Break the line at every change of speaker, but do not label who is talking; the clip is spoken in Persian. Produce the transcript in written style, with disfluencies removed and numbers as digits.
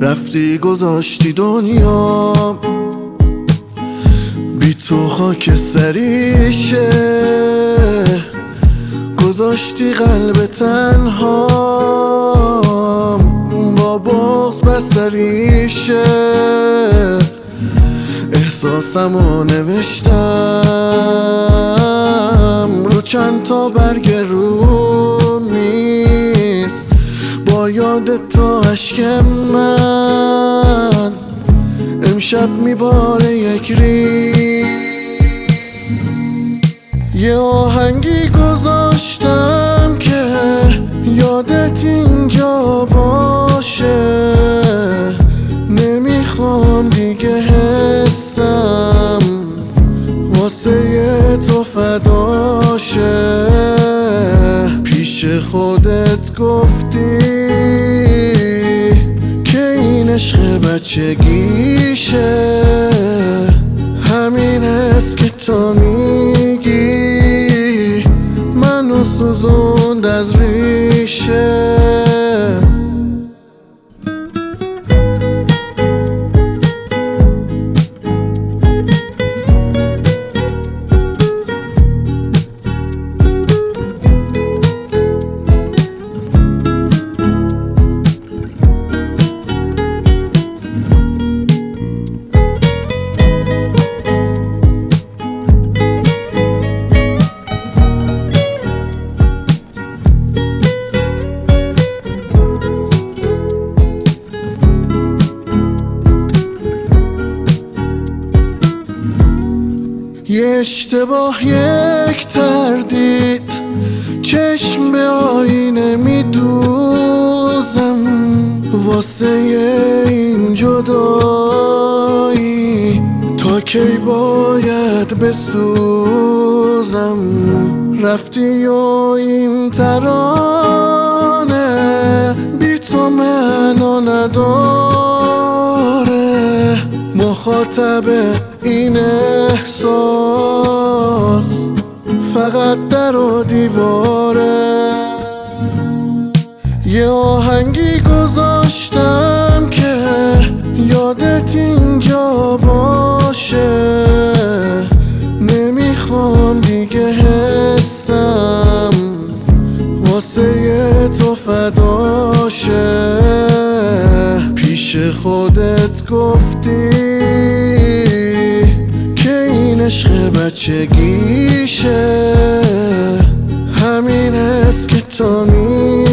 رفتی گذاشتی دنیام بی تو خاک سریشه، گذاشتی قلب تنهام با بغض بستریشه. احساسمو نوشتم رو چند تا برگ رو نیست، با یاد تا اشک من امشب میباره یک ریز. یه آهنگی گذاشتم که یادت اینجا باشه، نمیخوام دیگه حسم واسه تو فداشه. پیش خودت گفتی که این عشق بچگیشه، همین است که تو میگی منو سوزوند از ریشه. یه اشتباه، یک تردید، چشم به آینه میدوزم واسه این جدایی، تا کی باید بسوزم. رفتی و این ترانه بی تو معنا نداره، مخاطب این احساس فقط در و دیواره. یه آهنگی گذاشتم که یادت اینجا باشه، نمیخوام دیگه حسم واسه تو فداشه. پیش خودت گفتی که این عشق بچگیشه، همین است که تو